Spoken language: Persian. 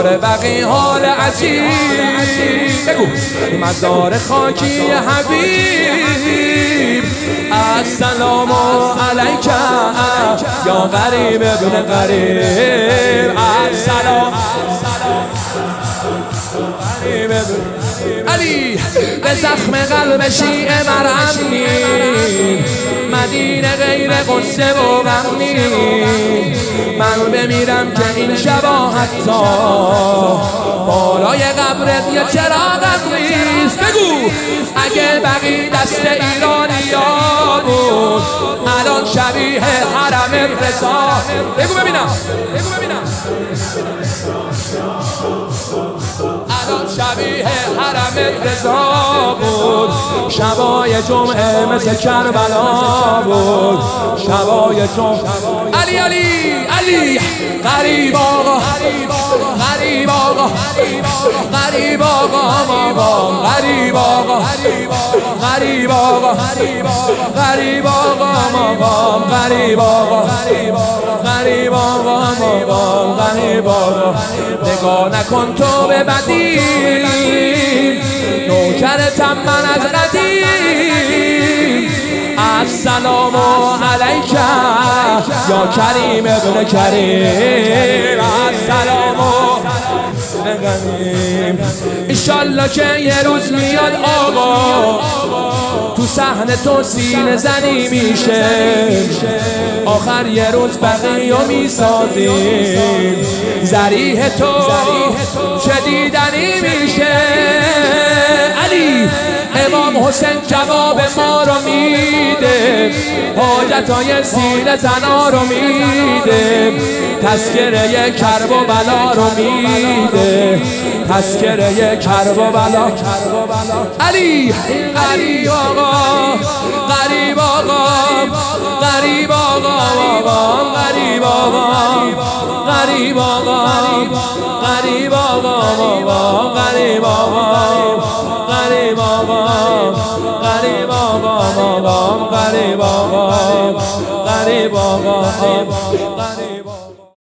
مزار بقی حال عجیب بگو مزار خاکی حبیب السلام علیک یا غریب ابن غریب السلام علی به زخم قلب شیعه مرهم نیست مدینه غیر قصه و غم نیست من بمیرم که این شبا حتی بالای قبرت یه چراغم نیست بگو اگه بقی دست ایرانیا بود الان شبیه حرم رضا بگو ببینم الان شبیه حرم رضا بود شبای جمعه مثل کربلا بود شبای جمعه علی علی علی غریب آقا غریب آقا غریب آقا غریب آقا غریب آقا غریب آقا غریب آقا غریب آقا غریب آقا نگاه نکن تو به بدی نوکرتم من از قدیم السلام علیک یا کریم ابن کریم السلام نگنیم انشالله که یه روز میاد آقا تو صحنه تو سینه زنی میشه آخر یه روز بقیه میسازیم ذریح تو چه دیدنی میشه علی امام حسین جواب ما رو میده حاجتای سینه زنا رو میده تذکره کرب و بلا رو میده تذکره کرب و بلا علی غریب آقا غریب آقا غریب آقا غریب آقا غریب آقا غریب آقا غریب آقا غریب آقا غریب آقا غریب آقا غریب آقا